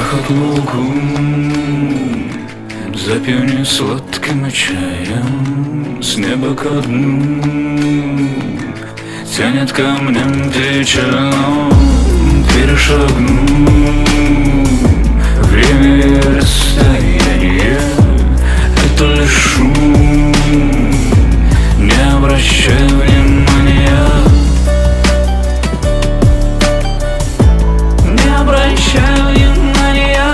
Пахнет луком, запью не сладким чаем, с неба ко дну тянет камнем печально. Перешагну время и расстояние, это лишь шум, не обращай внимания. Не обращай внимания.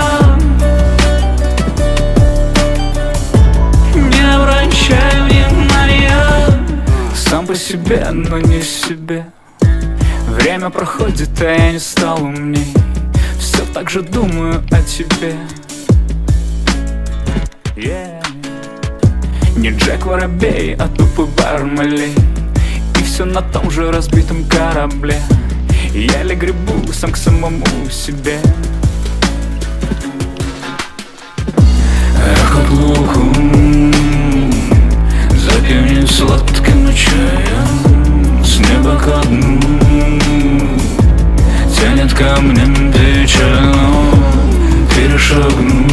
Не обращай внимания. Сам по себе, но не себе. Время проходит, а я не стал умней. Все так же думаю о тебе. Не Джек Воробей, а тупый Бармалей. И все на том же разбитом корабле. Я ли гребу сам к самому себе. Эхо луком, запью не сладким чаем, с неба ко дну тянет камнем печально. Перешагну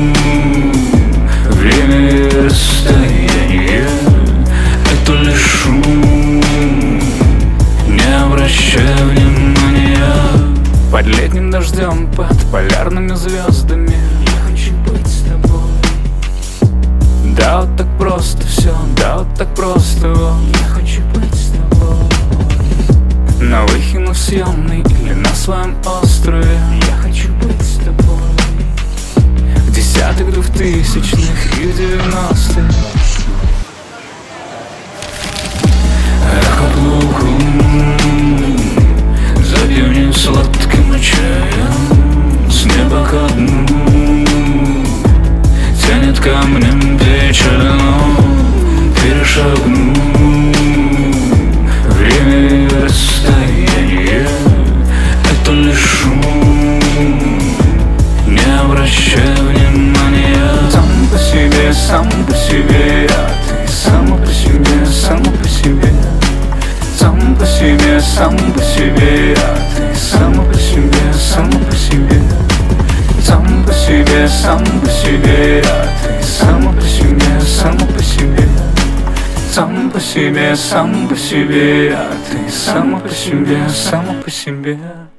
время и расстояние, это лишь шум, не обращай внимания. Под летним дождем, под полярными звездами я хочу быть с тобой. Да, вот так просто все, да, вот так просто вот. Я хочу быть с тобой. На Выхино съемной или на своем острове я хочу быть с тобой. В десятых, 2000-х и 90-х. Эхо луком, запью не сладким чаем, с неба ко дну тянет камнем печально. Перешагну время и расстояние, это лишь шум, не обращай внимания. Сам по себе, сам по себе, а ты сам по себе, сам по себе. Сам по себе, сам по себе, а ты сам по себе, сам по себе. Сам по себе, сам по себе, а ты сам по себе, сам по себе. Сам по себе, сам по себе, а ты сам по себе, сам по себе.